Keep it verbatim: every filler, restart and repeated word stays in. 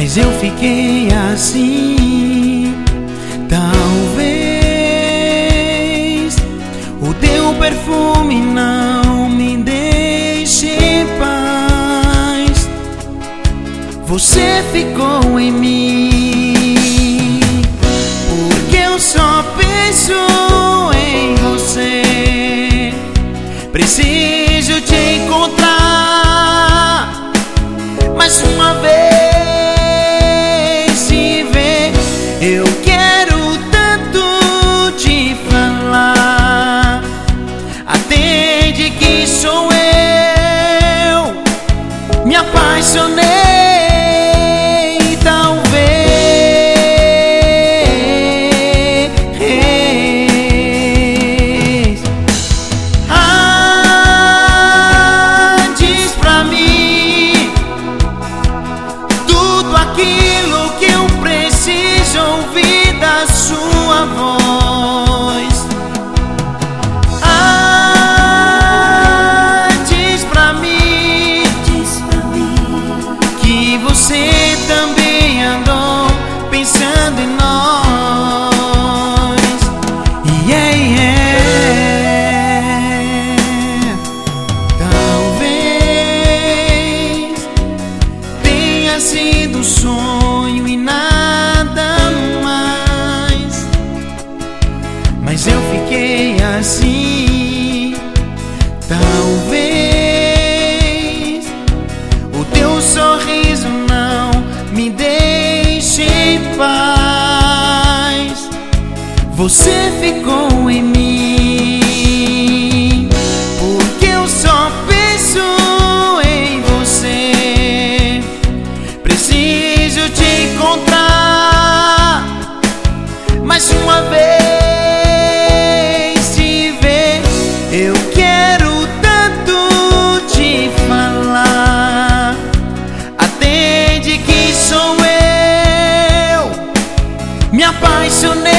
mas eu fiquei assim. Talvez o teu perfume não me deixe em paz. Você ficou em mim, porque eu só penso em você. Preciso te encontrar mais uma vez, te ver. Eu quero tanto te falar. Atende que sou eu, me apaixonei. Aquilo que eu preciso ouvir da sua voz. Ah, diz pra mim, diz pra mim que você também andou pensando em nós. Yeah, yeah. Talvez tenha sido um sonho e nada mais, mas eu fiquei assim. Talvez o teu sorriso não me deixe em paz. Você ficou em mim, porque eu só penso em você. Preciso te encontrar mais uma vez, te ver. Eu quero tanto te falar. Atende que sou eu, me apaixonei.